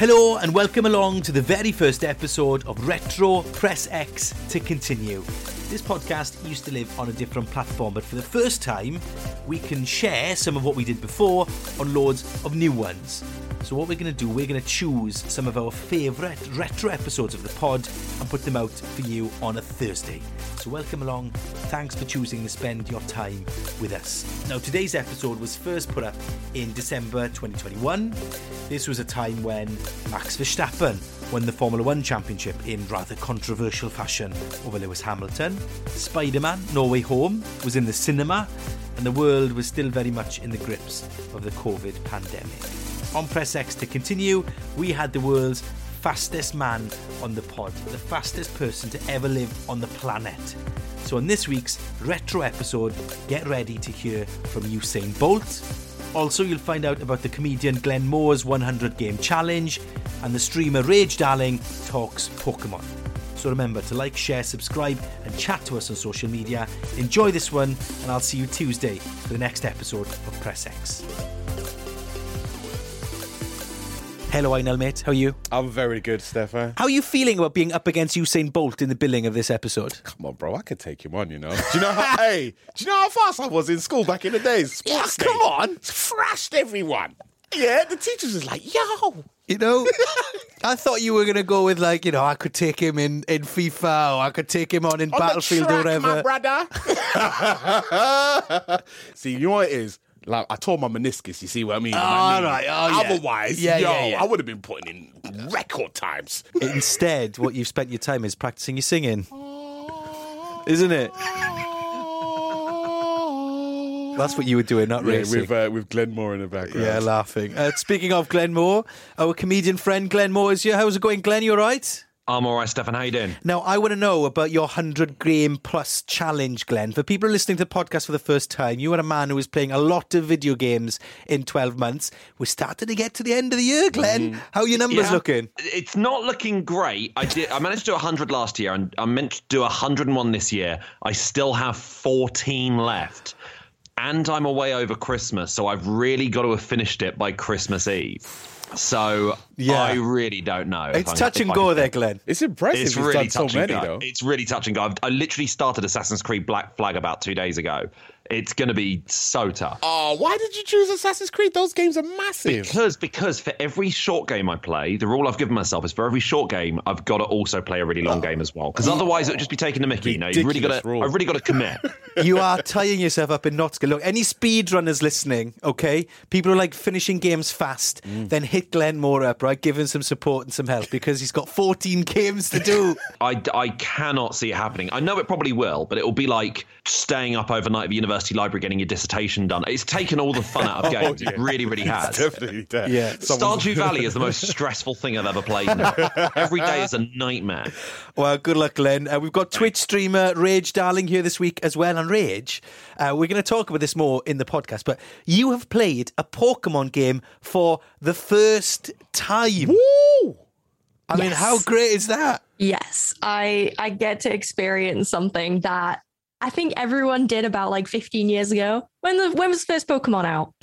Hello and welcome along to the very first episode of Retro Press X to Continue. This podcast used to live on a different platform, but for the first time, we can share some of what we did before on loads of new ones. So what we're going to do, we're going to choose some of our favourite retro episodes of the pod and put them out for you on a Thursday. So welcome along. Thanks for choosing to spend your time with us. Now, today's episode was first put up in December 2021. This was a time when Max Verstappen won the Formula 1 Championship in rather controversial fashion over Lewis Hamilton. Spider-Man No Way Home was in the cinema, and the world was still very much in the grips of the COVID pandemic. On Press X to Continue, we had the world's fastest man on the pod, the fastest person to ever live on the planet. So in this week's retro episode, get ready to hear from Usain Bolt. Also, you'll find out about the comedian Glenn Moore's 100 game challenge, and the streamer Rage Darling talks Pokemon. So remember to like, share, subscribe and chat to us on social media. Enjoy this one, and I'll see you Tuesday for the next episode of Press X. Hello, Einel, mate. How are you? I'm very good, Stefan. How are you feeling about being up against Usain Bolt in the billing of this episode? Come on, bro. I could take him on, you know. Do you know how fast I was in school back in the days? Sports day. Come on. Thrashed everyone. Yeah, the teachers was like, yo. You know, I thought you were going to go with like, you know, I could take him in FIFA, or I could take him on Battlefield the track, or whatever. my brother. See, you know what it is? Like, I tore my meniscus, you see what I mean? Right. Oh, yeah. Otherwise, I would have been putting in record times. Instead, what you've spent your time is practicing your singing. Isn't it? That's what you were doing, not racing. With Glenn Moore in the background. Yeah, laughing. Speaking of Glenn Moore, our comedian friend Glenn Moore is here. How's it going, Glenn? You all right? I'm all right, Stefan. How you doing? Now, I want to know about your 100 game plus challenge, Glenn. For people listening to the podcast for the first time, you are a man who is playing a lot of video games in 12 months. We're starting to get to the end of the year, Glenn. How are your numbers looking? It's not looking great. I managed to do 100 last year, and I meant to do 101 this year. I still have 14 left. And I'm away over Christmas, so I've really got to have finished it by Christmas Eve. So I really don't know. It's touch and go there, Glenn. It's impressive. It's really touch touch and go. Though. It's really touch and go. I literally started Assassin's Creed Black Flag about 2 days ago. It's going to be so tough. Oh, why did you choose Assassin's Creed? Those games are massive. Because for every short game I play, the rule I've given myself is for every short game, I've got to also play a really long game as well. Because otherwise it would just be taking the mickey. I've really got to commit. You are tying yourself up in knots. Look, any speedrunners listening, okay? People who like finishing games fast, then hit Glenn Moore up, right? Give him some support and some help because he's got 14 games to do. I cannot see it happening. I know it probably will, but it will be like staying up overnight at the university library getting your dissertation done. It's taken all the fun out of games. It really, really has. It's definitely done. Yeah. Stardew Valley is the most stressful thing I've ever played now. Every day is a nightmare. Well, good luck, Glenn. We've got Twitch streamer Rage Darling here this week as well. And Rage, we're going to talk about this more in the podcast, but you have played a Pokemon game for the first time. Woo! I mean, how great is that? Yes, I get to experience something that I think everyone did about like 15 years ago. When was the first Pokemon out?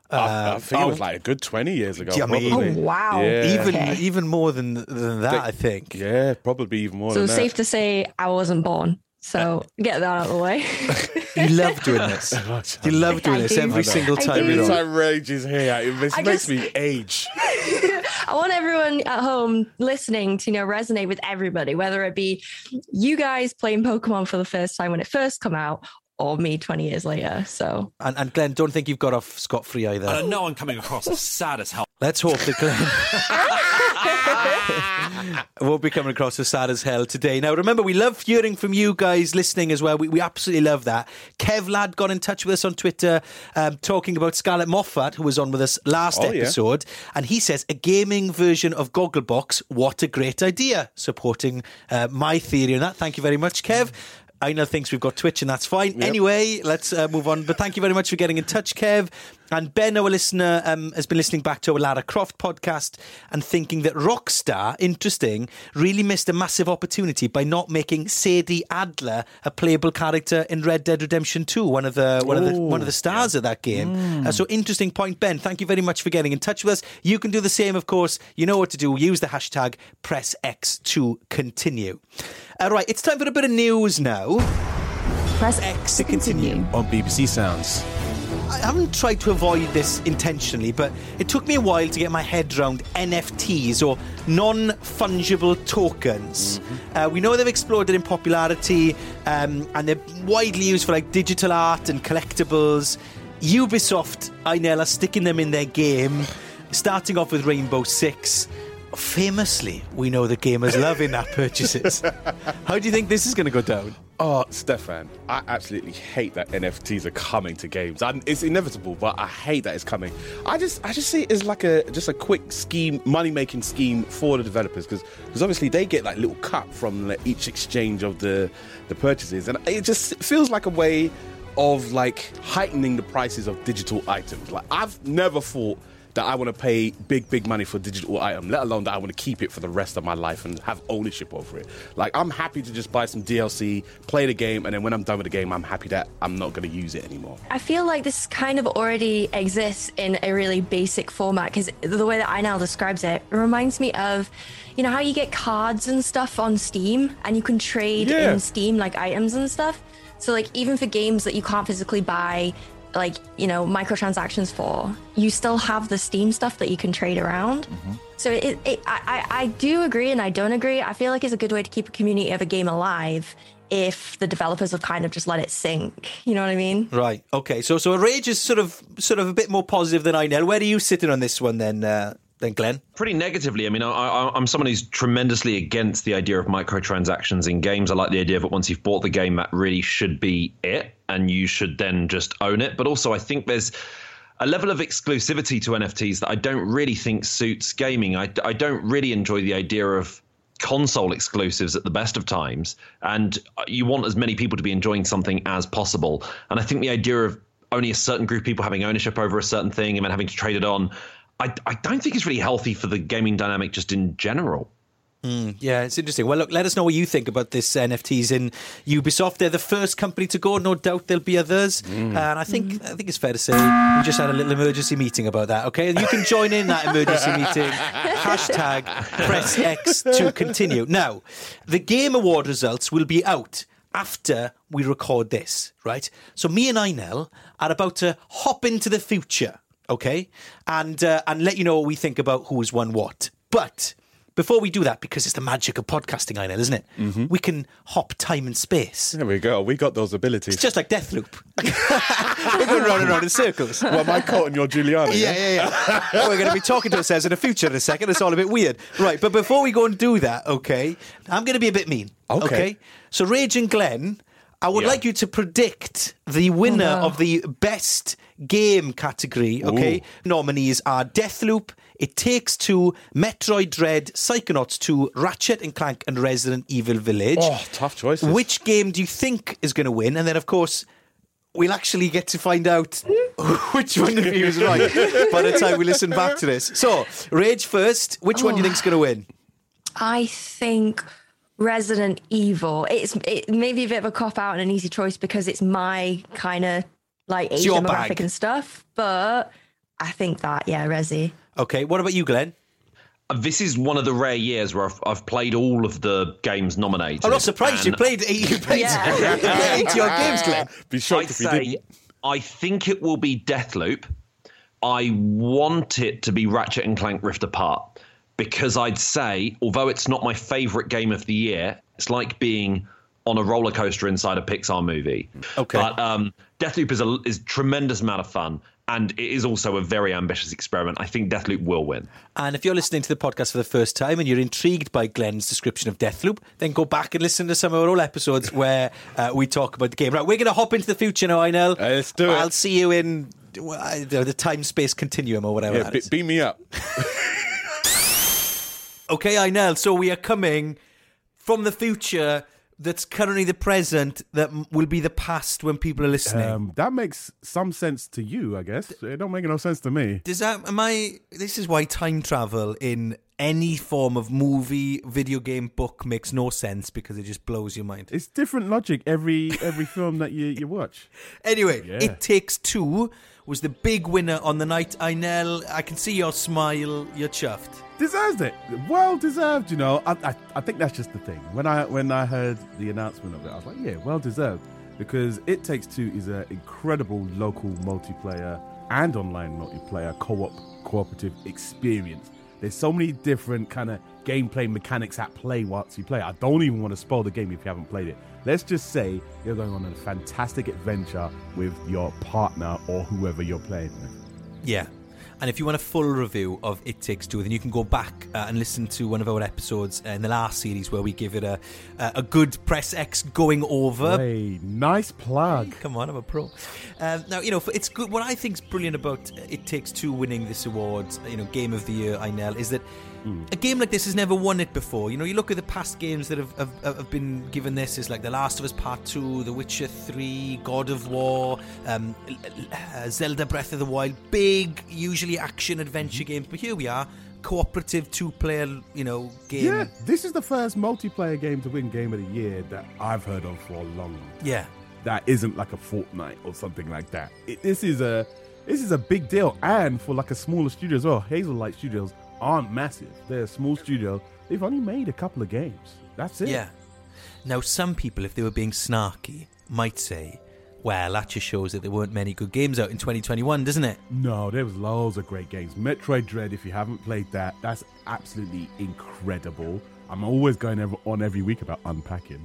I think it was like a good 20 years ago. Yeah, probably. Oh, wow. Yeah. Even more than that, I think. Yeah, probably even more so than it's that. safe to say I wasn't born. So get that out of the way. You love doing this. You love doing this every single time. Every time Rage is here, it makes me age. I want everyone at home listening to, resonate with everybody, whether it be you guys playing Pokemon for the first time when it first come out, or me 20 years later. So and Glenn, don't think you've got off scot-free either. I know I'm coming across as sad as hell. Let's hope that Glenn won't be coming across as sad as hell today. Now, remember, we love hearing from you guys listening as well. We absolutely love that. Kev Ladd got in touch with us on Twitter talking about Scarlett Moffat, who was on with us last episode. Yeah. And he says, a gaming version of Gogglebox, what a great idea. Supporting my theory on that. Thank you very much, Kev. Einel thinks we've got Twitch and that's fine. Yep. Anyway, let's move on. But thank you very much for getting in touch, Kev. And Ben, our listener, has been listening back to our Lara Croft podcast and thinking that Rockstar, interesting, really missed a massive opportunity by not making Sadie Adler a playable character in Red Dead Redemption 2, one of the stars of that game. So interesting point, Ben. Thank you very much for getting in touch with us. You can do the same, of course. You know what to do. Use the hashtag PressX to continue. Right, it's time for a bit of news now. Press X to continue. On BBC Sounds. I haven't tried to avoid this intentionally, but it took me a while to get my head around NFTs, or non-fungible tokens. We know they've exploded in popularity, and they're widely used for like digital art and collectibles. Ubisoft, are sticking them in their game, starting off with Rainbow Six. Famously, we know that gamers love in-app purchases. How do you think this is going to go down? Oh, Stefan, I absolutely hate that NFTs are coming to games. It's inevitable, but I hate that it's coming. I just see it as like a quick scheme, money-making scheme for the developers, because obviously they get like little cut from like, each exchange of the purchases, and it just feels like a way of like heightening the prices of digital items. Like, I've never thought that I want to pay big money for a digital item, let alone that I want to keep it for the rest of my life and have ownership over it. Like, I'm happy to just buy some DLC, play the game, and then when I'm done with the game, I'm happy that I'm not going to use it anymore. I feel like this kind of already exists in a really basic format, because the way that Einel describes it reminds me of, you know, how you get cards and stuff on Steam and you can trade in Steam like items and stuff. So like even for games that you can't physically buy, like, you know, microtransactions for, you still have the Steam stuff that you can trade around. So I do agree and I don't agree. I feel like it's a good way to keep a community of a game alive if the developers have kind of just let it sink. You know what I mean? Right. Okay. So Rage is sort of a bit more positive than I know. Where are you sitting on this one then Glenn? Pretty negatively. I mean, I'm someone who's tremendously against the idea of microtransactions in games. I like the idea that once you've bought the game, that really should be it, and you should then just own it. But also, I think there's a level of exclusivity to NFTs that I don't really think suits gaming. I don't really enjoy the idea of console exclusives at the best of times, and you want as many people to be enjoying something as possible. And I think the idea of only a certain group of people having ownership over a certain thing and then having to trade it on, I don't think it's really healthy for the gaming dynamic just in general. Yeah, it's interesting. Well, look, let us know what you think about this NFTs in Ubisoft. They're the first company to go. No doubt there'll be others. And I think it's fair to say we just had a little emergency meeting about that, okay? And you can join in that emergency meeting. Hashtag PressX to continue. Now, the Game Award results will be out after we record this, right? So me and Einel are about to hop into the future, okay? And let you know what we think about who has won what. But before we do that, because it's the magic of podcasting, Einel, isn't it? We can hop time and space. There we go. We got those abilities. It's just like Deathloop. We're going round and round in circles. Well, my coat and your Giuliani. Yeah. We're going to be talking to ourselves in the future in a second. It's all a bit weird. Right, but before we go and do that, okay, I'm going to be a bit mean. Okay? So Rage and Glenn, I would like you to predict the winner of the best game category, okay? Ooh. Nominees are Deathloop, It Takes Two, Metroid Dread, Psychonauts 2, Ratchet and Clank and Resident Evil Village. Oh, tough choices. Which game do you think is going to win? And then, of course, we'll actually get to find out which one of you is right by the time we listen back to this. So, Rage first, which one do you think is going to win? I think Resident Evil. It may be a bit of a cop-out and an easy choice because it's my kind of like age demographic and stuff, but I think that, Resi. Okay, what about you, Glenn? This is one of the rare years where I've played all of the games nominated. I'm not surprised you played 80 odd games, Glenn. Be shocked if you didn't. I think it will be Deathloop. I want it to be Ratchet and Clank Rift Apart, because I'd say, although it's not my favourite game of the year, it's like being on a roller coaster inside a Pixar movie. Okay. But Deathloop is a tremendous amount of fun, and it is also a very ambitious experiment. I think Deathloop will win. And if you're listening to the podcast for the first time and you're intrigued by Glenn's description of Deathloop, then go back and listen to some of our old episodes where we talk about the game. Right, we're going to hop into the future now, Einel. Let's do it. I'll see you in the time-space continuum or whatever that is. Beam me up. Okay, Einel, so we are coming from the future that's currently the present that will be the past when people are listening. That makes some sense to you, I guess. It don't make no sense to me. This is why time travel in any form of movie, video game, book makes no sense, because it just blows your mind. It's different logic every film that you watch. Anyway, Yeah. It Takes Two was the big winner on the night. Ainel, I can see your smile. You're chuffed. Deserves it. Well deserved, you know. I think that's just the thing. When I heard the announcement of it, I was like, yeah, well deserved. Because It Takes Two is an incredible local multiplayer and online multiplayer cooperative experience. There's so many different kind of gameplay mechanics at play whilst you play. I don't even want to spoil the game if you haven't played it. Let's just say you're going on a fantastic adventure with your partner or whoever you're playing with. Yeah. And if you want a full review of It Takes Two, then you can go back and listen to one of our episodes in the last series where we give it a good Press X going over. Hey, nice plug. Come on, I'm a pro. Now, you know, it's good. What I think is brilliant about It Takes Two winning this award, you know, Game of the Year, Ainel, is that a game like this has never won it before. You know, you look at the past games that have been given this, is like The Last of Us Part 2, The Witcher 3, God of War, Zelda Breath of the Wild, big, usually action-adventure games. But here we are, cooperative two-player, you know, game. Yeah, this is the first multiplayer game to win Game of the Year that I've heard of for a long time. Yeah. That isn't like a Fortnite or something like that. This is a big deal, and for like a smaller studio as well. Hazelight Studios aren't massive. They're a small studio. They've only made a couple of games. That's it. Yeah. Now, some people, if they were being snarky, might say, well, that just shows that there weren't many good games out in 2021, doesn't it? No, there was loads of great games. Metroid Dread, if you haven't played that, that's absolutely incredible. I'm always going on every week about unpacking.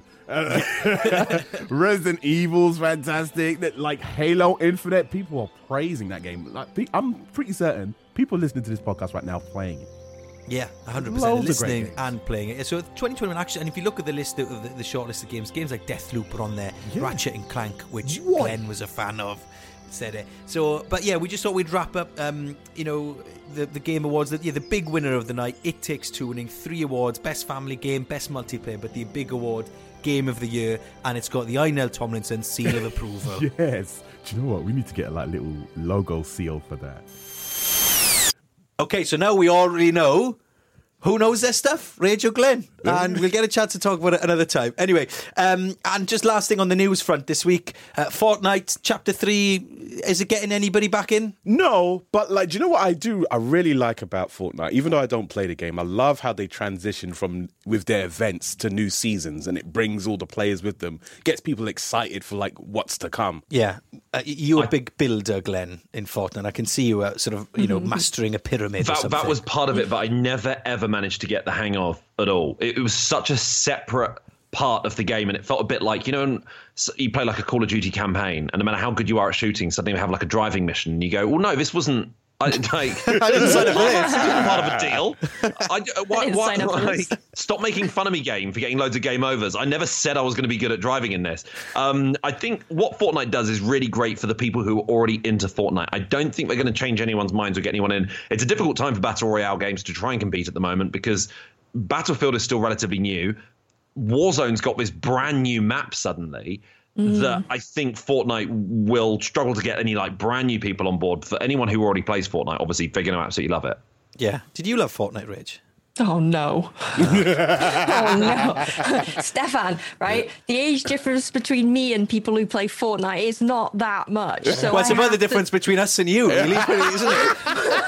Resident Evil's fantastic. Like Halo Infinite, people are praising that game. Like, I'm pretty certain people listening to this podcast right now playing it. Yeah, 100% Loads of listening great games. and playing it. So 2021 actually, and if you look at the list of the short list of games like Deathloop are on there, Yeah. Ratchet and Clank, which What? Glenn was a fan of, said it. So, but yeah, we just thought we'd wrap up, you know, the game awards. The big winner of the night, It Takes Two, winning 3 awards: best family game, best multiplayer, but the big award, Game of the Year, and it's got the Ainel Tomlinson seal of approval. Yes. Do you know what? We need to get a like little logo seal for that. Okay, so now we already know who knows their stuff, Rachel Glenn, and we'll get a chance to talk about it another time. Anyway, and just last thing on the news front this week, Fortnite Chapter 3, is it getting anybody back in? No, but like, do you know what I really like about Fortnite? Even though I don't play the game, I love how they transition from with their events to new seasons, and it brings all the players with them, gets people excited for like what's to come. Yeah, you're a big builder, Glenn, in Fortnite. I can see you sort of, you know, mastering a pyramid or something. That was part of it, but I never ever managed to get the hang of at all. It was such a separate part of the game, and it felt a bit like, you know, you play like a Call of Duty campaign, and no matter how good you are at shooting, suddenly we have like a driving mission, and you go, well, no, this wasn't. I didn't sign up for this. This wasn't part of a deal. Why stop making fun of me, game, for getting loads of game overs. I never said I was going to be good at driving in this. I think what Fortnite does is really great for the people who are already into Fortnite. I don't think they're going to change anyone's minds or get anyone in. It's a difficult time for Battle Royale games to try and compete at the moment because Battlefield is still relatively new. Warzone's got this brand new map suddenly. That I think Fortnite will struggle to get any like brand new people on board. For anyone who already plays Fortnite, obviously they're going to absolutely love it. Yeah. Did you love Fortnite, Rich? Oh, no. Oh, no. Stefan, right? The age difference between me and people who play Fortnite is not that much. So Well, it's about the difference between us and you, really, isn't it?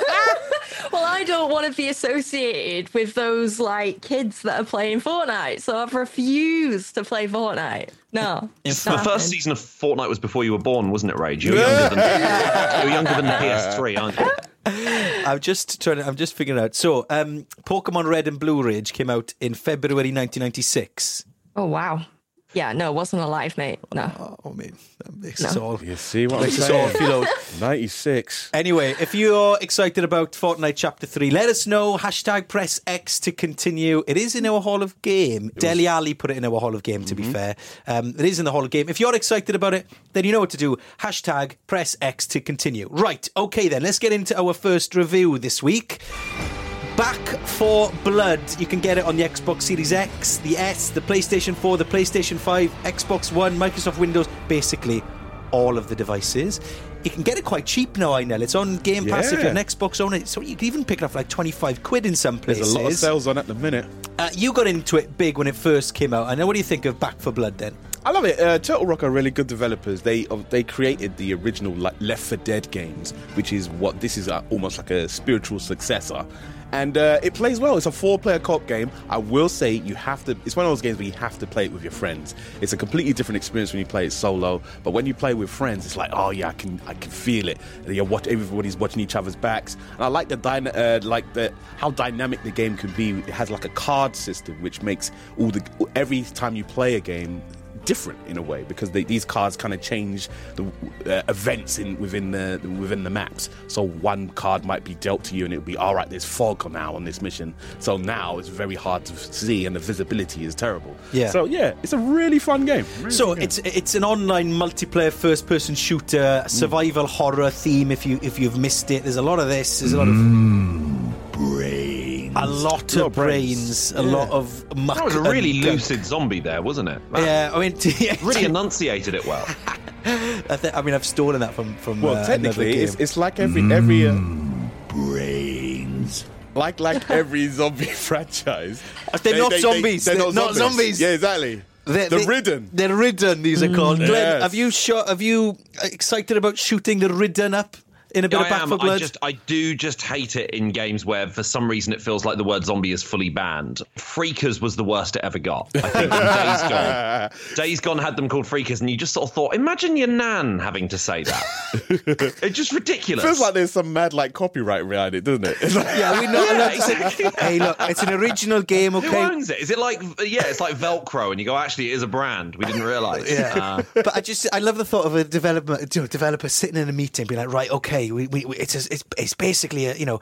Well, I don't want to be associated with those like kids that are playing Fortnite, so I've refused to play Fortnite. No. The first season of Fortnite was before you were born, wasn't it, Rage? You were younger than the PS3, aren't you? I'm just figuring out. So, Pokemon Red and Blue, Rage, came out in February 1996. Oh, wow. Yeah, no, wasn't alive, mate. No. Oh, mate, that makes us all. You see what I'm Makes us all saying? feel old. 96. Anyway, if you're excited about Fortnite Chapter 3, let us know. Hashtag Press X to continue. It is in our Hall of Game. Dele Alli put it in our Hall of Game, to be fair. It is in the Hall of Game. If you're excited about it, then you know what to do. Hashtag Press X to continue. Right, okay then, let's get into our first review this week. Back 4 Blood. You can get it on the Xbox Series X, the S, the PlayStation 4, the PlayStation 5, Xbox One, Microsoft Windows, basically all of the devices. You can get it quite cheap now, I know. It's on Game Pass if you're an Xbox owner. So you can even pick it up for like 25 quid in some places. There's a lot of sales on at the minute. You got into it big when it first came out. I know. What do you think of Back 4 Blood then? I love it. Turtle Rock are really good developers. They created the original Left 4 Dead games, which is what this is almost like a spiritual successor. And it plays well. It's a 4-player co-op game. I will say it's one of those games where you have to play it with your friends. It's a completely different experience when you play it solo. But when you play with friends, it's like, oh yeah, I can feel it. Everybody's watching each other's backs. And I like how dynamic the game can be. It has like a card system, which makes every time you play a game different in a way, because these cards kind of change the events within the maps. So one card might be dealt to you and it'll be, all right, there's fog now on this mission, so now it's very hard to see and the visibility is terrible. So it's a really fun game. It's an online multiplayer first-person shooter, survival horror theme. If you've missed it, there's a lot of this. There's a lot of brains. A lot of brains. A lot of muck. That was a really lucid zombie there, wasn't it? Yeah, I mean, really enunciated it well. I've stolen that from. Well, technically, it's like every brains. Like every zombie franchise. They're not zombies. They're not zombies. Yeah, exactly. They're ridden. They're ridden. These are called. Glenn, Yes. have you excited about shooting the ridden up? In a bit of Back 4 Blood? I do just hate it in games where for some reason it feels like the word zombie is fully banned. Freakers was the worst it ever got. I think in Days Gone had them called Freakers, and you just sort of thought, imagine your nan having to say that. It's just ridiculous. Feels like there's some mad copyright behind it, doesn't it? It's like, yeah, we know. Exactly. Hey, look, it's an original game, okay? Who owns it? Is it like, it's like Velcro, and you go, actually, it is a brand. We didn't realise. Yeah. But I love the thought of a developer sitting in a meeting being like, right, okay, it's basically a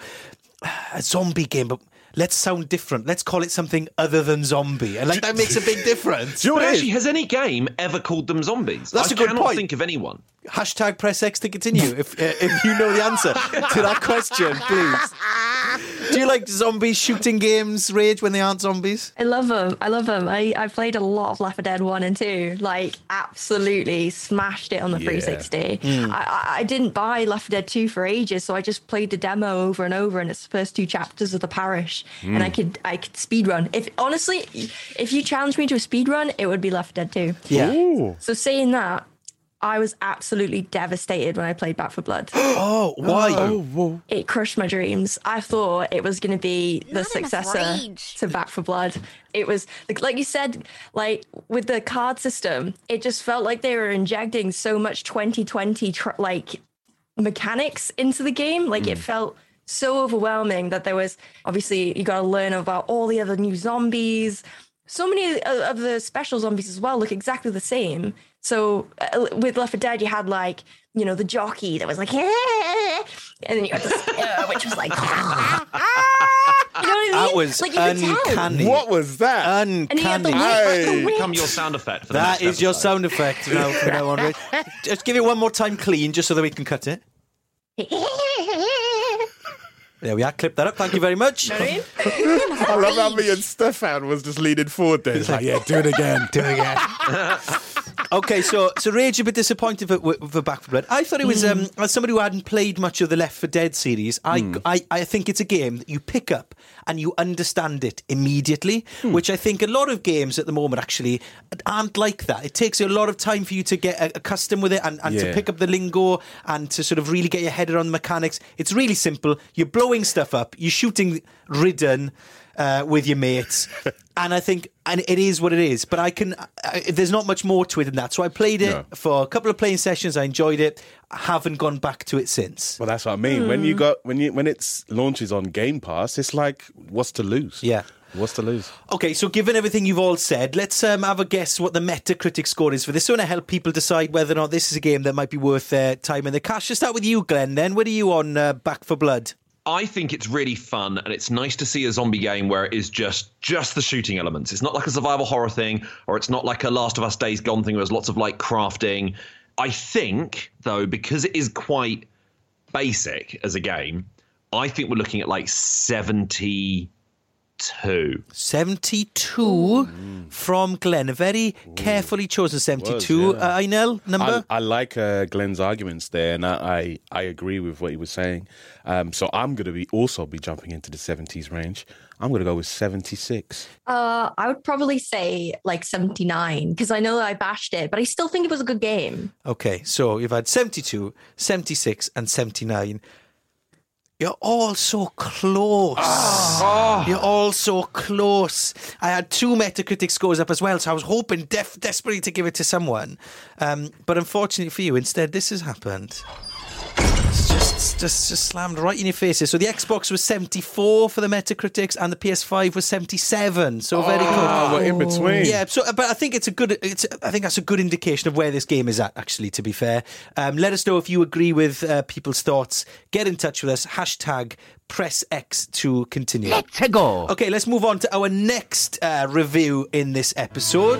zombie game, but let's sound different. Let's call it something other than zombie, and that makes a big difference. But actually, has any game ever called them zombies? That's a good point. I cannot think of anyone. Hashtag press X to continue. If you know the answer to that question, please. Do you like zombie shooting games, Rage, when they aren't zombies? I love them. I played a lot of Left 4 Dead 1 and 2. Like, absolutely smashed it on the 360. I didn't buy Left 4 Dead 2 for ages, so I just played the demo over and over, and it's the first 2 chapters of the parish, and I could speedrun. If you challenged me to a speedrun, it would be Left 4 Dead 2. Yeah. Ooh. So saying that, I was absolutely devastated when I played Back 4 Blood. Oh, why? Whoa. It crushed my dreams. I thought it was going to be the successor to Back 4 Blood. It was, like you said, like with the card system, it just felt like they were injecting so much 2020 mechanics into the game. Like it felt so overwhelming that there was, obviously, you got to learn about all the other new zombies. So many of the special zombies as well look exactly the same. So with Left 4 Dead, you had the jockey that was like, and then you had the which was like, you know what I mean? That was like, uncanny. What was that? Uncanny. It's become your sound effect for the That next is your episode. sound effect from now on. Rich. Just give it one more time clean, just so that we can cut it. There we are. Clip that up. Thank you very much. I love how me and Stefan was just leaning forward there. It's like, yeah, do it again. Do it again. Okay, so Rage, a bit disappointed for Back 4 Blood. I thought it was, as somebody who hadn't played much of the Left 4 Dead series, I think it's a game that you pick up and you understand it immediately, which I think a lot of games at the moment actually aren't like that. It takes a lot of time for you to get accustomed with it and to pick up the lingo and to sort of really get your head around the mechanics. It's really simple. You're blowing stuff up. You're shooting ridden with your mates. And I think, and it is what it is, but there's not much more to it than that. So I played it for a couple of playing sessions. I enjoyed it. I haven't gone back to it since. Well, that's what I mean. When it launches on Game Pass, it's like, what's to lose? Yeah. What's to lose? Okay, so given everything you've all said, let's have a guess what the Metacritic score is for this. So to help people decide whether or not this is a game that might be worth their time and their cash. Let's start with you, Glenn, then. What are you on Back 4 Blood? I think it's really fun, and it's nice to see a zombie game where it is just the shooting elements. It's not like a survival horror thing, or it's not like a Last of Us Days Gone thing where there's lots of crafting. I think, though, because it is quite basic as a game, I think we're looking at like 72. 72 from Glenn. A very carefully chosen 72. Einel, number? I like Glenn's arguments there, and I agree with what he was saying. So I'm going to also be jumping into the 70s range. I'm going to go with 76. I would probably say like 79 because I know that I bashed it, but I still think it was a good game. Okay, so you've had 72, 76 and 79. You're all so close. You're all so close. I had 2 Metacritic scores up as well, so I was hoping desperately to give it to someone. But unfortunately for you, instead, this has happened. It's just slammed right in your faces. So the Xbox was 74 for the Metacritics, and the PS5 was 77. So very good. We're in between. Yeah, so but I think I think that's a good indication of where this game is at. Actually, to be fair, let us know if you agree with people's thoughts. Get in touch with us. #PressX to continue. Let's go. Okay, let's move on to our next review in this episode.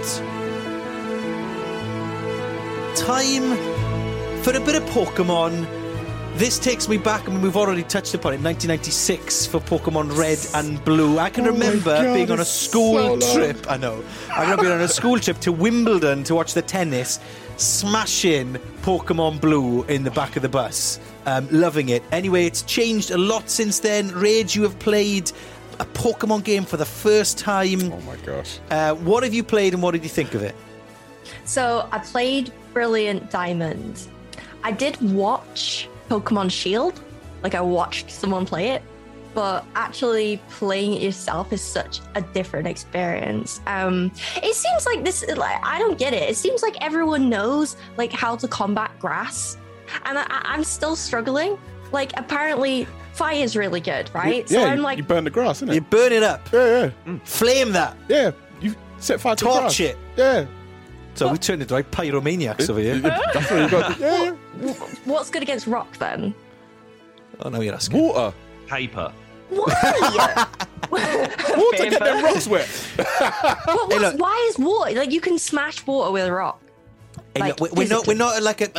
Time for a bit of Pokemon. This takes me back, and we've already touched upon it, 1996 for Pokemon Red and Blue. I can remember being on a school trip. I know. I remember being on a school trip to Wimbledon to watch the tennis, smashing Pokemon Blue in the back of the bus. Loving it. Anyway, it's changed a lot since then. Rage, you have played a Pokemon game for the first time. Oh my gosh. What have you played, and what did you think of it? So I played Brilliant Diamond. I did watch Pokemon Shield. Like I watched someone play it, but actually playing it yourself is such a different experience. It seems like this, like, I don't get it. It seems like everyone knows like how to combat grass, and I'm still struggling. Like apparently fire is really good, right? Yeah, so I'm like, you burn the grass, innit? You burn it up. Yeah. Flame that. Yeah, you set fire to the grass. Torch it. Yeah. So we turned into like pyromaniacs over here. That's what you got. Yeah. what's good against rock then? Oh, no, you're asking. Water. Paper. Why? Water, get them rocks wet. Why is water? Like you can smash water with a rock. Hey, Like, look, we're not like a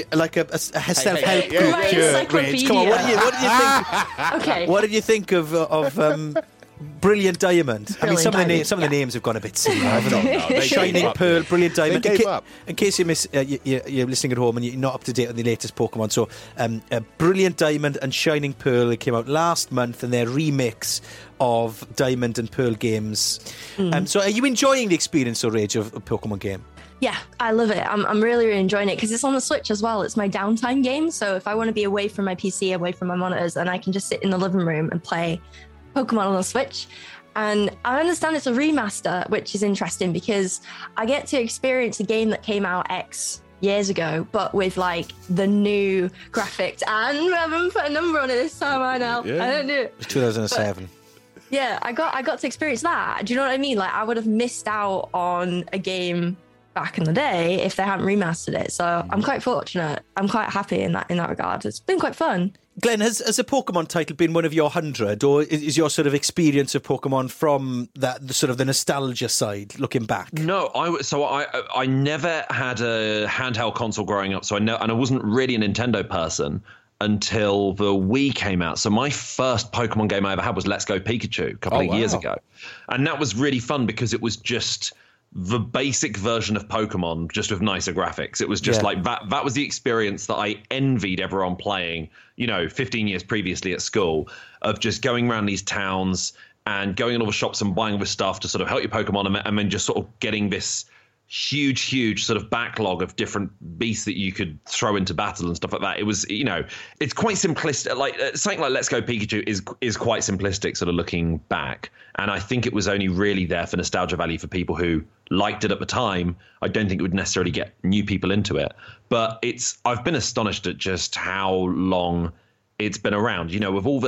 self-help hey, group right, here, encyclopedia. Rage. Come on, what did you think? Okay. What did you think of Brilliant Diamond? I mean, some of the names have gone a bit silly, haven't they? Shining Pearl, Brilliant Diamond. They gave up. In case you're listening at home and you're not up to date on the latest Pokemon, so Brilliant Diamond and Shining Pearl, they came out last month, and they're remix of Diamond and Pearl games. So are you enjoying the experience or Rage of a Pokemon game? Yeah, I love it. I'm really, really enjoying it because it's on the Switch as well. It's my downtime game. So if I want to be away from my PC, away from my monitors, and I can just sit in the living room and play Pokemon on the Switch. And I understand it's a remaster, which is interesting because I get to experience a game that came out X years ago, but with like the new graphics. And I haven't put a number on it this time, I know. Yeah. I don't do it. It's 2007. Yeah, I got to experience that. Do you know what I mean? Like I would have missed out on a game back in the day if they hadn't remastered it. So I'm quite fortunate. I'm quite happy in that regard. It's been quite fun. Glenn, has a Pokemon title been one of your 100, or is your sort of experience of Pokemon from that the sort of the nostalgia side, looking back? No, I never had a handheld console growing up, and I wasn't really a Nintendo person until the Wii came out. So my first Pokemon game I ever had was Let's Go Pikachu a couple of years ago, and that was really fun because it was just the basic version of Pokemon, just with nicer graphics. It was just like that was the experience that I envied everyone playing, 15 years previously at school, of just going around these towns and going in all the shops and buying all this stuff to sort of help your Pokemon, and then just sort of getting this huge sort of backlog of different beasts that you could throw into battle and stuff like that. It was, it's quite simplistic. Like something like Let's Go Pikachu is quite simplistic, sort of looking back. And I think it was only really there for nostalgia value for people who liked it at the time. I don't think it would necessarily get new people into it. But I've been astonished at just how long it's been around, with all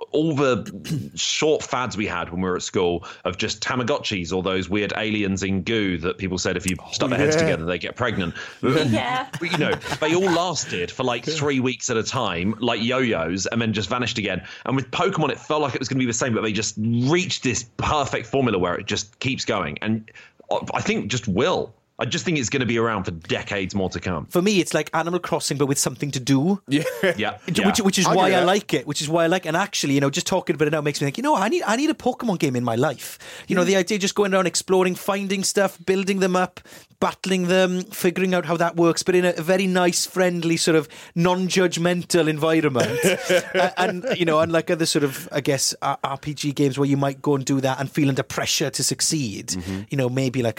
the short fads we had when we were at school of just Tamagotchis, or those weird aliens in goo that people said if you stuck their heads together, they get pregnant. Yeah. They all lasted for like 3 weeks at a time, like yo-yos, and then just vanished again. And with Pokemon, it felt like it was going to be the same, but they just reached this perfect formula where it just keeps going. And I think just will. I just think it's going to be around for decades more to come. For me, it's like Animal Crossing, but with something to do. Yeah. Yeah. Which is why I like it. Which is why I like it. And actually, just talking about it now makes me think, I need a Pokemon game in my life. The idea of just going around exploring, finding stuff, building them up, battling them, figuring out how that works, but in a very nice, friendly, sort of non-judgmental environment. And unlike other sort of, I guess, RPG games where you might go and do that and feel under pressure to succeed, maybe like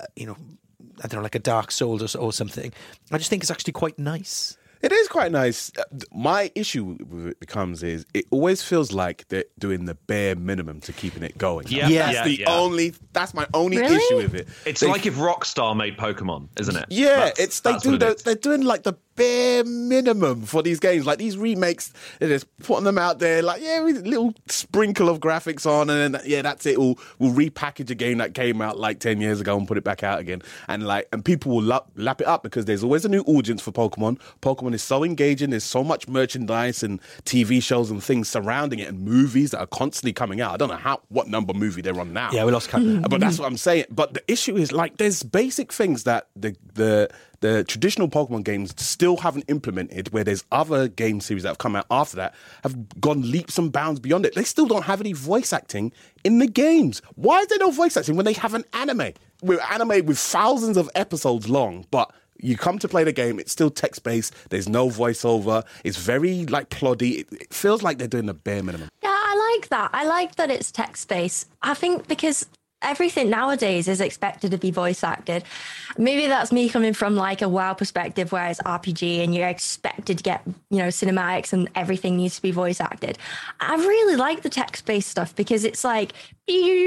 I don't know, like a Dark Souls or something. I just think it's actually quite nice. It is quite nice. My issue with it becomes is it always feels like they're doing the bare minimum to keeping it going. That's my only issue with it. It's like if Rockstar made Pokemon, isn't it? Yeah, they're doing like the bare minimum for these games. Like these remakes, they're just putting them out there like, with a little sprinkle of graphics on and then, that's it. We'll repackage a game that came out like 10 years ago and put it back out again. And people will lap it up because there's always a new audience for Pokemon. Pokemon is so engaging. There's so much merchandise and TV shows and things surrounding it and movies that are constantly coming out. I don't know what number movie they're on now. Yeah, we lost count. But that's what I'm saying. But the issue is like there's basic things that the traditional Pokemon games still haven't implemented, where there's other game series that have come out after that have gone leaps and bounds beyond it. They still don't have any voice acting in the games. Why is there no voice acting when they have an anime? With anime with thousands of episodes long, but you come to play the game, it's still text-based, there's no voiceover, it's very, ploddy. It feels like they're doing the bare minimum. Yeah, I like that. I like that it's text-based. I think because everything nowadays is expected to be voice acted. Maybe that's me coming from like a WoW perspective where it's RPG and you're expected to get, cinematics and everything needs to be voice acted. I really like the text-based stuff because it's like you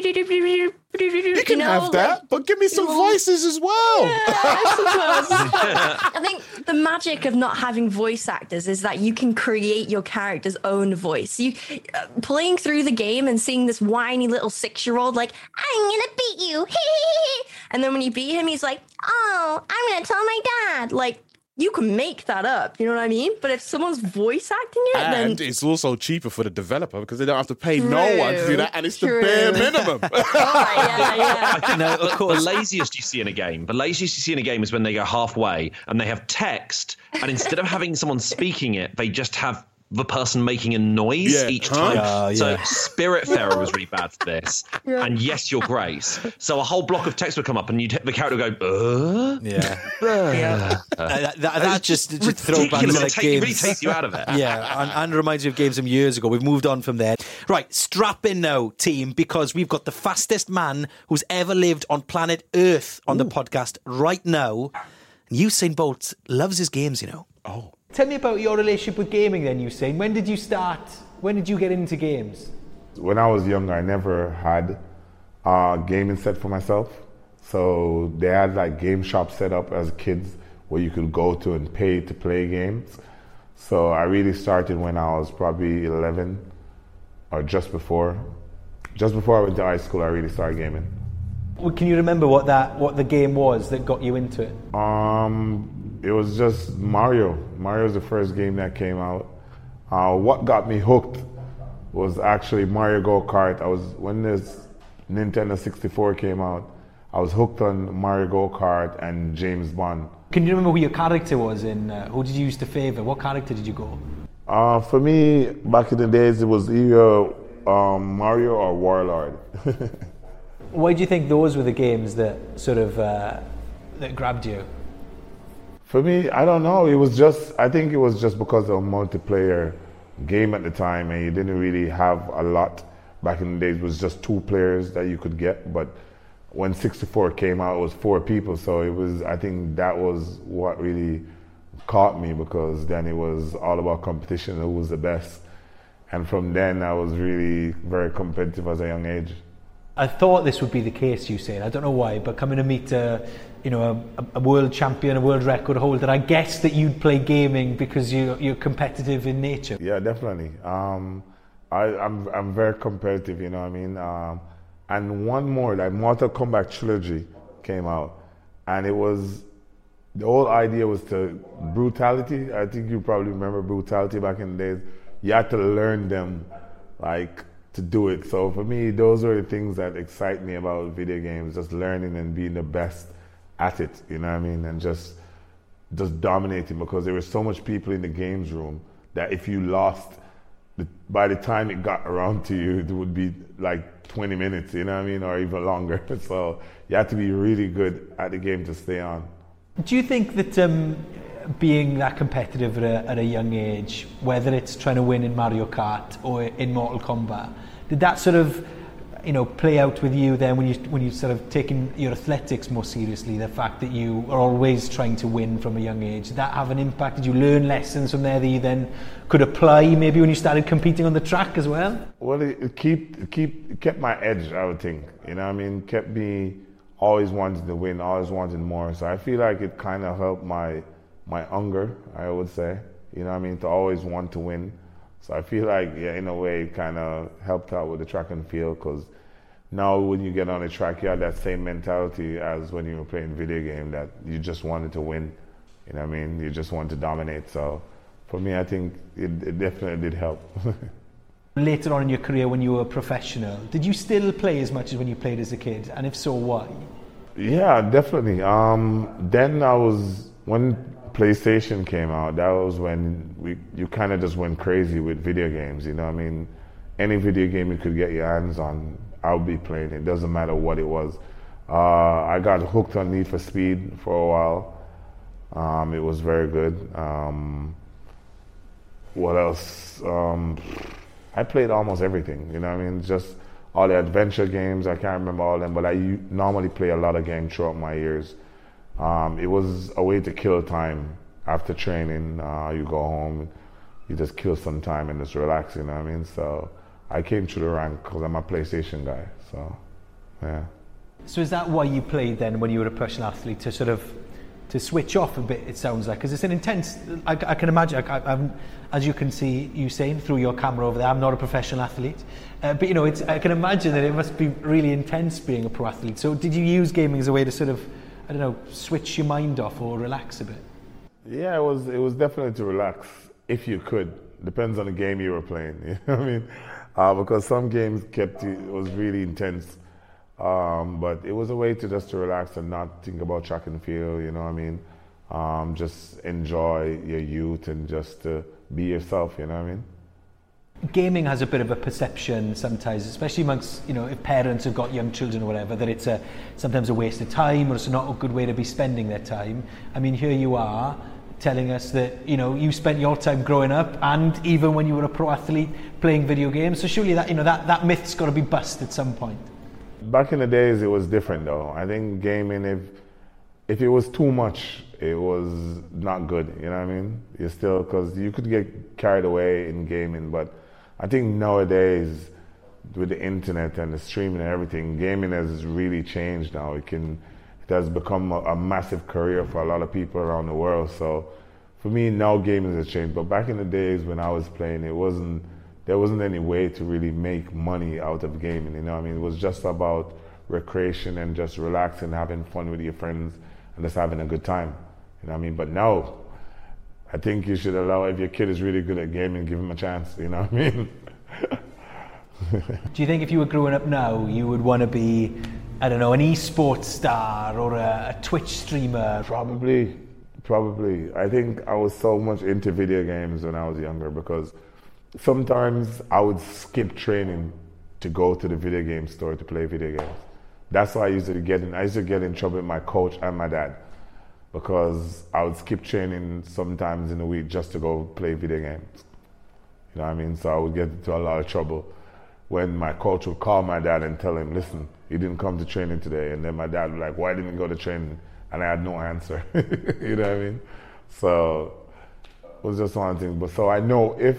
can have that, but give me some voices as well. Yeah, I suppose. I think the magic of not having voice actors is that you can create your character's own voice. You playing through the game and seeing this whiny little 6-year-old like, I'm gonna beat you, and then when you beat him, he's like, oh, I'm gonna tell my dad. Like, you can make that up, you know what I mean? But if someone's voice acting it, and then it's also cheaper for the developer because they don't have to pay no one to do that, and it's the bare minimum. I think of course, the laziest you see in a game, is when they go halfway and they have text, and instead of having someone speaking it, they just have the person making a noise each time. So Spiritfarer was really bad for this. And yes, your grace. So a whole block of text would come up and the character would go, that just throwback to like games. It really takes you out of it. And reminds me of games from years ago. We've moved on from there. Right, strap in now, team, because we've got the fastest man who's ever lived on planet Earth on the podcast right now. Usain Bolt loves his games, Oh. Tell me about your relationship with gaming then, Usain. When did you start? When did you get into games? When I was younger, I never had a gaming set for myself. So they had like game shops set up as kids where you could go to and pay to play games. So I really started when I was probably 11 or just before. Just before I went to high school, I really started gaming. Well, can you remember what the game was that got you into it? It was just Mario. Mario was the first game that came out. What got me hooked was actually Mario Go-Kart. When this Nintendo 64 came out, I was hooked on Mario Go-Kart and James Bond. Can you remember who your character was in? Who did you used to favour? What character did you go? For me, back in the days, it was either Mario or Warlord. Why do you think those were the games that sort of that grabbed you? For me, I don't know. I think it was just because of a multiplayer game at the time, and you didn't really have a lot. Back in the days, it was just 2 players that you could get. But when 64 came out, it was 4 people. So I think that was what really caught me, because then it was all about competition, who was the best. And from then, I was really very competitive as a young age. I thought this would be the case, Usain. I don't know why, but coming to meet a world champion, a world record holder, I guess that you'd play gaming because you're competitive in nature. Yeah, definitely. I'm very competitive, you know what I mean? And one more, like Mortal Kombat Trilogy came out, and the whole idea was brutality. I think you probably remember brutality back in the days. You had to learn them, to do it. So for me, those are the things that excite me about video games, just learning and being the best at it, you know what I mean, and just dominating, because there were so much people in the games room that if you lost, by the time it got around to you, it would be like 20 minutes, you know what I mean, or even longer. So you have to be really good at the game to stay on. Do you think that being that competitive at a young age, whether it's trying to win in Mario Kart or in Mortal Kombat, did that sort of, play out with you then when you sort of taking your athletics more seriously, the fact that you are always trying to win from a young age, did that have an impact? Did you learn lessons from there that you then could apply maybe when you started competing on the track as well? Well, it kept my edge, I would think. You know what I mean? Kept me always wanting to win, always wanting more. So I feel like it kind of helped my hunger, I would say. You know what I mean? To always want to win. So I feel like, in a way, it kind of helped out with the track and field, because now when you get on the track, you have that same mentality as when you were playing video game, that you just wanted to win. You know what I mean? You just wanted to dominate. So for me, I think it definitely did help. Later on in your career, when you were a professional, did you still play as much as when you played as a kid? And if so, why? Yeah, definitely. Then when PlayStation came out, that was when you kind of just went crazy with video games, you know what I mean? Any video game you could get your hands on, I would be playing it. Doesn't matter what it was. I got hooked on Need for Speed for a while. It was very good. What else? I played almost everything, you know what I mean? Just all the adventure games, I can't remember all of them, but I normally play a lot of games throughout my years. It was a way to kill time after training. You go home, you just kill some time and just relax, you know what I mean? So I came through the rank because I'm a PlayStation guy, so yeah. So is that why you played then when you were a professional athlete, to sort of to switch off a bit, it sounds like? Because it's an intense, I can imagine, as you can see you saying through your camera over there, I'm not a professional athlete, but I can imagine that it must be really intense being a pro athlete. So did you use gaming as a way to sort of, I don't know, switch your mind off or relax a bit? Yeah, it was definitely to relax, if you could. Depends on the game you were playing, you know what I mean? Because some games it was really intense. But it was a way to relax and not think about track and field, you know what I mean? Just enjoy your youth and just to be yourself, you know what I mean? Gaming has a bit of a perception sometimes, especially amongst, if parents have got young children or whatever, that it's sometimes a waste of time, or it's not a good way to be spending their time. I mean, here you are telling us that, you spent your time growing up and even when you were a pro athlete playing video games. So surely that myth's got to be bust at some point. Back in the days, it was different though. I think gaming, if it was too much, it was not good, you know what I mean? Because you could get carried away in gaming, but I think nowadays, with the internet and the streaming and everything, gaming has really changed now. It has become a massive career for a lot of people around the world. So for me, now gaming has changed. But back in the days when I was playing, there wasn't any way to really make money out of gaming, you know what I mean? It was just about recreation and just relaxing, having fun with your friends and just having a good time, you know what I mean? But now, I think you should allow, if your kid is really good at gaming, give him a chance, you know what I mean? Do you think if you were growing up now, you would want to be, I don't know, an esports star or a Twitch streamer? Probably. I think I was so much into video games when I was younger, because sometimes I would skip training to go to the video game store to play video games. That's why I used to get in trouble with my coach and my dad, because I would skip training sometimes in a week just to go play video games. You know what I mean? So I would get into a lot of trouble when my coach would call my dad and tell him, listen, you didn't come to training today. And then my dad would be like, why didn't you go to training? And I had no answer. You know what I mean? So it was just one thing. But so I know if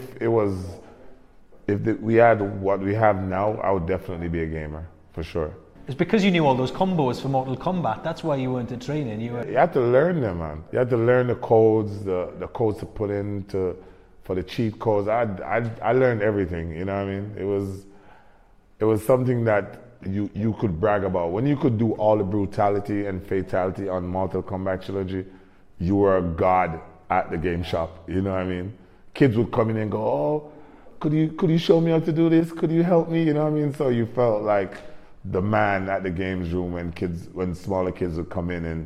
we had what we have now, I would definitely be a gamer, for sure. It's because you knew all those combos for Mortal Kombat. That's why you weren't in training. You had to learn them, man. You had to learn the codes, the codes to put in for the cheat codes. I learned everything, you know what I mean? It was something that you could brag about. When you could do all the brutality and fatality on Mortal Kombat Trilogy, you were a god at the game shop, you know what I mean? Kids would come in and go, oh, could you show me how to do this? Could you help me? You know what I mean? So you felt like the man at the games room when smaller kids would come in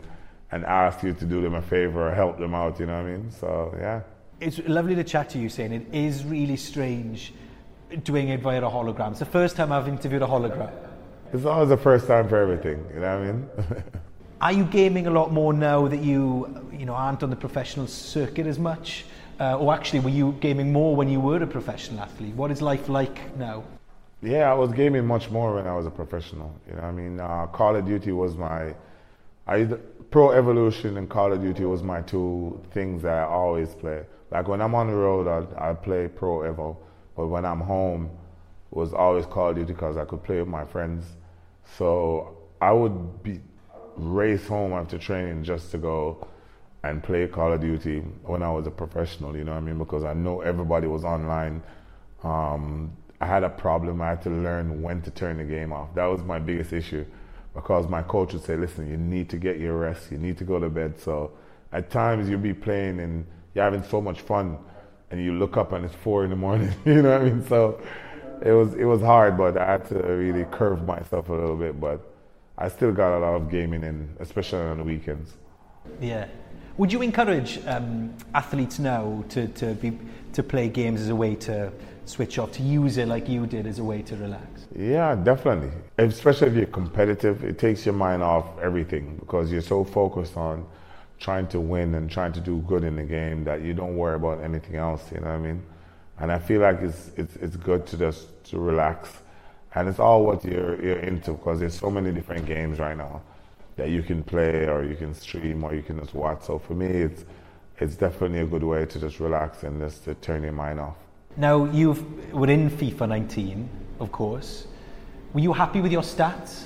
and ask you to do them a favor or help them out, you know what I mean? So, yeah. It's lovely to chat to you, saying it is really strange doing it via a hologram. It's the first time I've interviewed a hologram. It's always the first time for everything, you know what I mean? Are you gaming a lot more now that you aren't on the professional circuit as much? Or actually, were you gaming more when you were a professional athlete? What is life like now? Yeah, I was gaming much more when I was a professional. You know what I mean? Call of Duty was Pro Evolution and Call of Duty was my two things that I always play. Like when I'm on the road, I play Pro Evo. But when I'm home, it was always Call of Duty because I could play with my friends. So I would race home after training just to go and play Call of Duty when I was a professional, you know what I mean? Because I know everybody was online. I had a problem. I had to learn when to turn the game off. That was my biggest issue because my coach would say, listen, you need to get your rest. You need to go to bed. So at times you'll be playing and you're having so much fun and you look up and it's 4 a.m, you know what I mean? So it was hard, but I had to really curve myself a little bit. But I still got a lot of gaming in, especially on the weekends. Yeah. Would you encourage athletes now to play games as a way to switch off, to use it like you did as a way to relax? Yeah, definitely. Especially if you're competitive, it takes your mind off everything because you're so focused on trying to win and trying to do good in the game that you don't worry about anything else, you know what I mean? And I feel like it's good to relax. And it's all what you're into because there's so many different games right now that you can play or you can stream or you can just watch. So for me, it's definitely a good way to just relax and just to turn your mind off. Now, you were in FIFA 19, of course. Were you happy with your stats?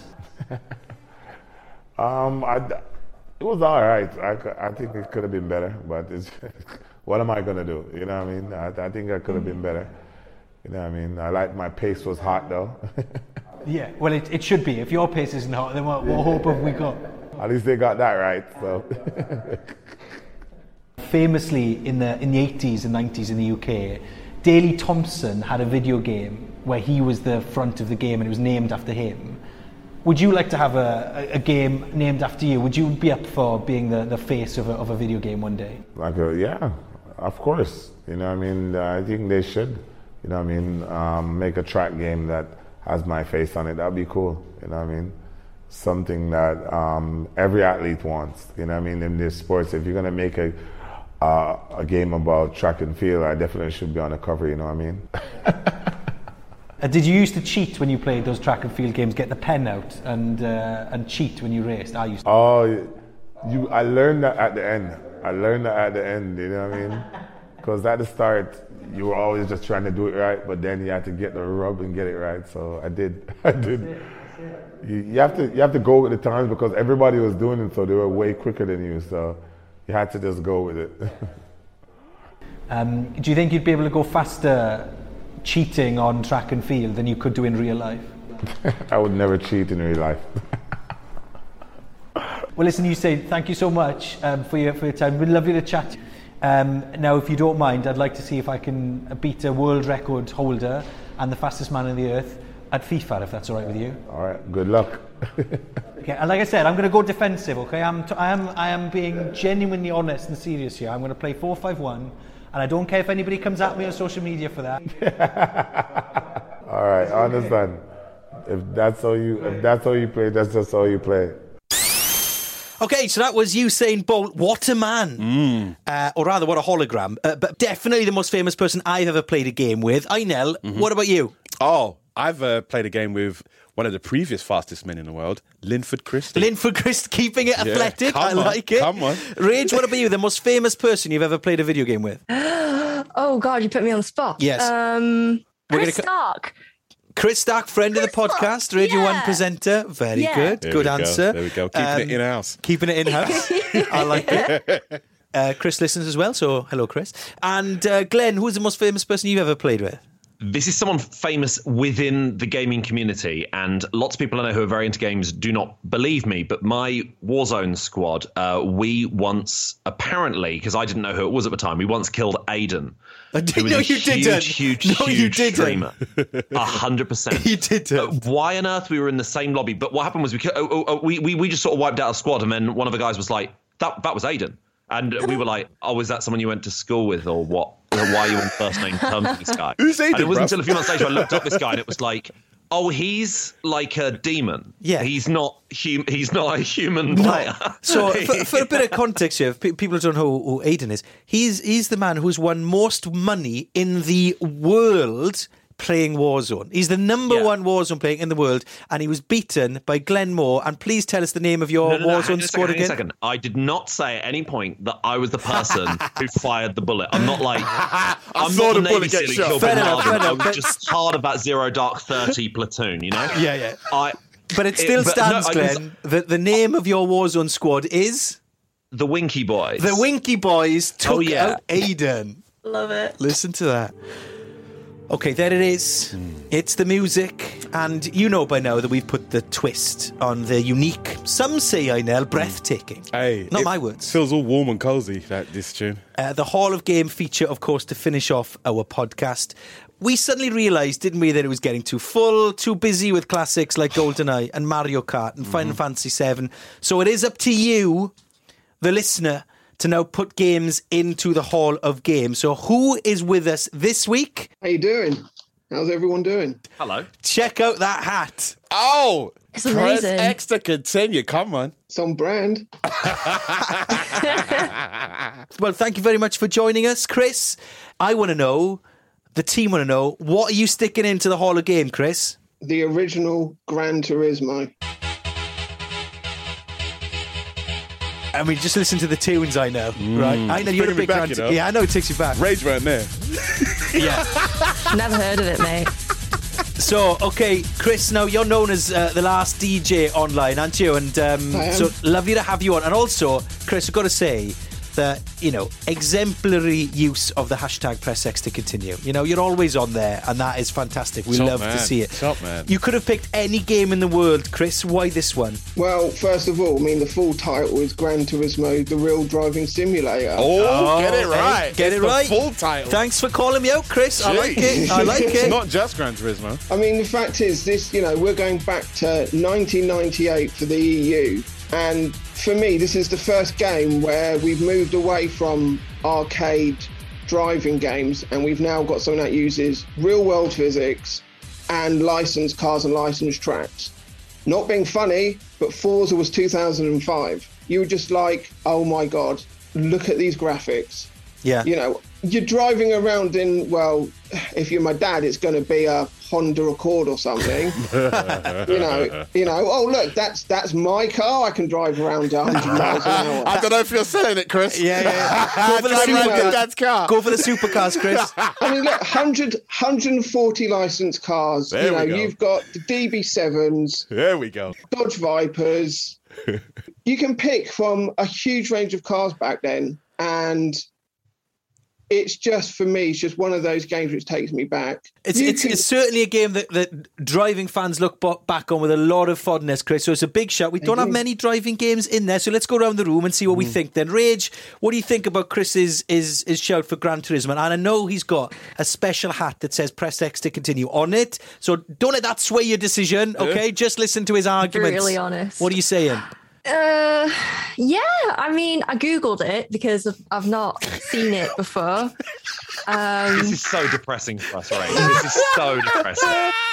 It was all right. I think it could have been better, but what am I going to do? You know what I mean? I think I could have been better. You know what I mean? I like my pace was hot, though. Yeah, well, it should be. If your pace isn't hot, then what hope have we got? At least they got that right, so... Famously, in the 80s and 90s in the UK, Daley Thompson had a video game where he was the front of the game and it was named after him. Would you like to have a game named after you? Would you be up for being the face of a video game one day? Yeah, of course. You know what I mean? I think they should. You know what I mean? Make a track game that has my face on it. That'd be cool. You know what I mean? Something that every athlete wants. You know what I mean? In this sports, if you're going to make a game about track and field, I definitely should be on the cover, you know what I mean? Did you used to cheat when you played those track and field games, get the pen out and cheat when you raced? I used to. I learned that at the end. You know what I mean? Because at the start, you were always just trying to do it right, but then you had to get the rub and get it right, so I did. You have to go with the times because everybody was doing it, so they were way quicker than you, so you had to just go with it. Do you think you'd be able to go faster cheating on track and field than you could do in real life? I would never cheat in real life. Well, listen, Usain, thank you so much for your time. It's been lovely to chat. Now, if you don't mind, I'd like to see if I can beat a world record holder and the fastest man on the earth at FIFA, if that's all right with you. All right, good luck. Okay, and like I said, I'm going to go defensive. Okay, I am being genuinely honest and serious here. I'm going to play 4-5-1, and I don't care if anybody comes at me on social media for that. All right, I understand. If that's how you play, that's just how you play. Okay, so that was Usain Bolt. What a man. Or rather, what a hologram. But definitely the most famous person I've ever played a game with. Aynel, what about you? Oh, I've played a game with one of the previous fastest men in the world, Linford Christie. Linford Christie, keeping it athletic. I like it. Come on. Rage, what about you? The most famous person you've ever played a video game with? Oh, God, you put me on the spot. Yes. Chris Stark. Chris Stark, friend of the podcast, Radio 1 presenter. Very good. Good answer. There we go. Keeping it in-house. Keeping it in-house. I like it. Chris listens as well, so hello, Chris. And Glenn, who's the most famous person you've ever played with? This is someone famous within the gaming community, and lots of people I know who are very into games do not believe me, but my Warzone squad, we once, apparently, because I didn't know who it was at the time, we once killed Aiden. Huge streamer. 100%. You didn't. Why on earth we were in the same lobby? But what happened was we just sort of wiped out a squad, and then one of the guys was like, That was Aiden. And we were like, oh, is that someone you went to school with or what? Or why are you on first name terms with this guy? Who's Aiden, and it wasn't bruv? until a few months later I looked up this guy and it was like, oh, he's like a demon. Yeah. He's not a human player. So for a bit of context here, if people don't know who Aiden is, he's the man who's won most money in the world playing Warzone. He's the number one Warzone player in the world, and he was beaten by Glenn Moore. And please tell us the name of your Warzone squad again. Hang on a second. I did not say at any point that I was the person who fired the bullet. I'm not like I'm saw not the the Navy bullet get SEAL who shot. killed Fair Bin enough, Laden. fair I enough, was just part of that Zero Dark 30 platoon, you know? Yeah. But it But still no, stands, I Glenn. The name of your Warzone squad is the Winky Boys. the Winky Boys took out Aiden. Love it. Listen to that. Okay, there it is. It's the music, and you know by now that we've put the twist on the unique, some say, Einel, breathtaking. Hey, Not my words. Feels all warm and cozy, this tune. The Hall of Game feature, of course, to finish off our podcast. We suddenly realised, didn't we, that it was getting too full, too busy with classics like GoldenEye and Mario Kart and Final Fantasy VII. So it is up to you, the listener, to now put games into the Hall of Game. So who is with us this week? How you doing? How's everyone doing? Hello. Check out that hat. Oh, It's press amazing. X to continue. Come on. It's on brand. Well, thank you very much for joining us, Chris. I want to know, the team want to know, what are you sticking into the Hall of Game, Chris? The original Gran Turismo. I mean, just listen to the tunes, I know, right? I know you're a bringing me big back, fan. you know. Yeah, I know it takes you back. Rage weren't there. Never heard of it, mate. So, okay, Chris, now you're known as the last DJ online, aren't you? And I am. so lovely to have you on. And also, Chris, I've got to say that, you know, exemplary use of the hashtag PressX to continue. You know, you're always on there, and that is fantastic. We Top love to man. see it. Top man. You could have picked any game in the world, Chris. Why this one? Well, first of all, I mean, the full title is Gran Turismo, the real driving simulator. Oh, get it okay. right. Get It's it the right. full title. Thanks for calling me out, Chris. I like it. I like It's it. not just Gran Turismo. I mean, the fact is, this, you know, we're going back to 1998 for the EU. And for me, this is the first game where we've moved away from arcade driving games and we've now got something that uses real world physics and licensed cars and licensed tracks. Not being funny, but Forza was 2005. You were just like, oh my God, look at these graphics. Yeah. You know, you're driving around in, well, if you're my dad, it's going to be a Honda Accord or something. you know, oh, look, that's my car. I can drive around 100 miles an hour. I don't know if you're selling it, Chris. Yeah. Go for the Drive around supercars. your dad's car. Go for the supercars, Chris. I mean, look, 140 licensed cars. There we go. You've got the DB7s, There we go. Dodge Vipers. You can pick from a huge range of cars back then. And it's just, for me, it's just one of those games which takes me back. It's certainly a game that driving fans look back on with a lot of fondness, Chris. So it's a big shout. We don't have many driving games in there, so let's go around the room and see what we think then. Rage, what do you think about Chris's his shout for Gran Turismo? And I know he's got a special hat that says Press X to continue on it, so don't let that sway your decision, okay? Just listen to his arguments. Brutally honest. What are you saying? Yeah, I mean, I Googled it because I've not seen it before. This is so depressing for us, right? This is so depressing.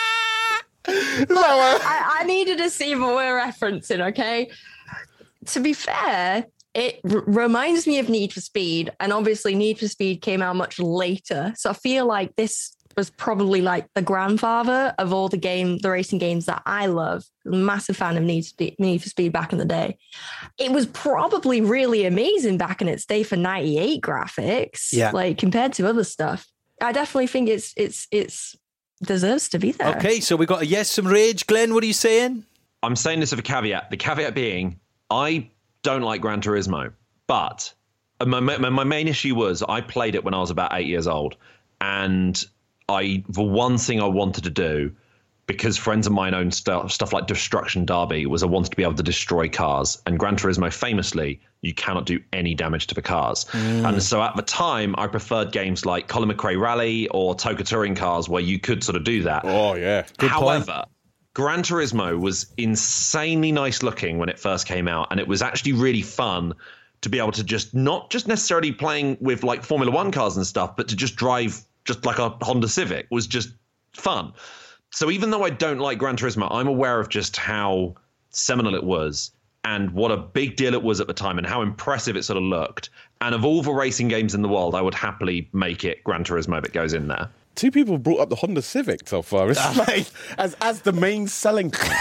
I needed to see what we're referencing, okay? To be fair, it reminds me of Need for Speed, and obviously Need for Speed came out much later. So I feel like this was probably like the grandfather of all the racing games that I love. Massive fan of Need for Speed back in the day. It was probably really amazing back in its day for 98 graphics, like compared to other stuff. I definitely think it's deserves to be there. Okay, so we got a yes, some Rage. Glenn, what are you saying? I'm saying this with a caveat. The caveat being, I don't like Gran Turismo, but my main issue was I played it when I was about 8 years old, and the one thing I wanted to do, because friends of mine own stuff like Destruction Derby, was I wanted to be able to destroy cars. And Gran Turismo, famously, you cannot do any damage to the cars. And so at the time, I preferred games like Colin McRae Rally or Toka Touring Cars, where you could sort of do that. Oh, yeah. However, Gran Turismo was insanely nice looking when it first came out, and it was actually really fun to be able to just not just necessarily playing with like Formula One cars and stuff, but to just drive just like a Honda Civic was just fun. So even though I don't like Gran Turismo, I'm aware of just how seminal it was and what a big deal it was at the time and how impressive it sort of looked. And of all the racing games in the world, I would happily make it Gran Turismo if it goes in there. Two people brought up the Honda Civic so far. It's like as the main selling point.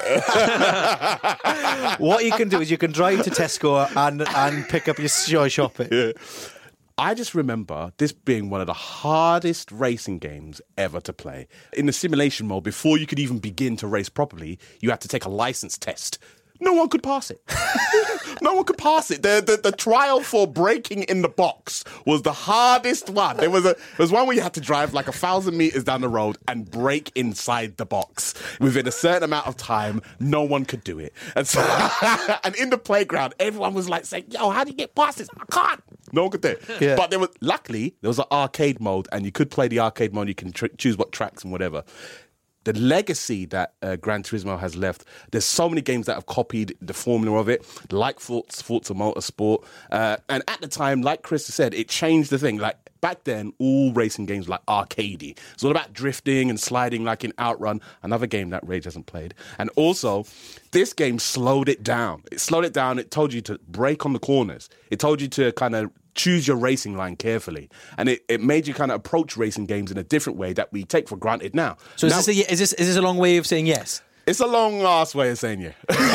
What you can do is you can drive to Tesco and pick up your shopping. Yeah. I just remember this being one of the hardest racing games ever to play. In the simulation mode, before you could even begin to race properly, you had to take a license test. No one could pass it. No one could pass it. The trial for braking in the box was the hardest one. There was one where you had to drive like 1,000 meters down the road and brake inside the box. Within a certain amount of time, no one could do it. And so, and in the playground, everyone was like saying, yo, how do you get past this? I can't. No one could do it. Yeah. But luckily, there was an arcade mode and you could play the arcade mode. You can choose what tracks and whatever. The legacy that Gran Turismo has left, there's so many games that have copied the formula of it, like Forza Motorsport. And at the time, like Chris said, it changed the thing. Like back then, all racing games were like arcadey. It's all about drifting and sliding like in Outrun, another game that Rage hasn't played. And also, this game slowed it down. It slowed it down. It told you to brake on the corners. It told you to kind of choose your racing line carefully. And it made you kind of approach racing games in a different way that we take for granted now. So is this a long way of saying yes? It's a long-ass way of saying yeah.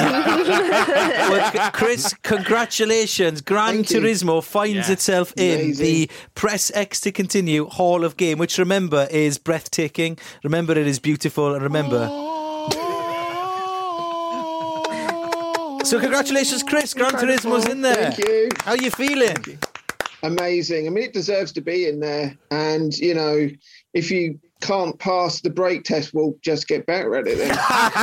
Well, Chris, congratulations. Gran Turismo finds itself in the Press X to Continue Hall of Game, which, remember, is breathtaking. Remember, it is beautiful. And remember... So congratulations, Chris. Gran Turismo's in there. Thank you. How are you feeling? Amazing. I mean, it deserves to be in there. And, you know, if you can't pass the brake test, we'll just get better at it then.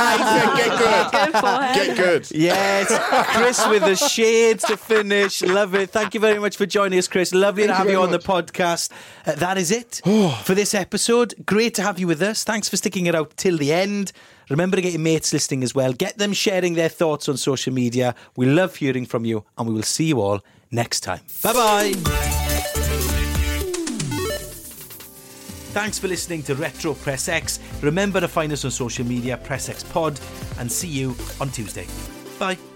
Get good. Yes. Chris with the shades to finish. Love it. Thank you very much for joining us, Chris. Lovely to have you on the podcast. That is it for this episode. Great to have you with us. Thanks for sticking it out till the end. Remember to get your mates listening as well. Get them sharing their thoughts on social media. We love hearing from you, and we will see you all next time. Bye-bye. Thanks for listening to Retro Press X. Remember to find us on social media, Press X Pod, and see you on Tuesday. Bye.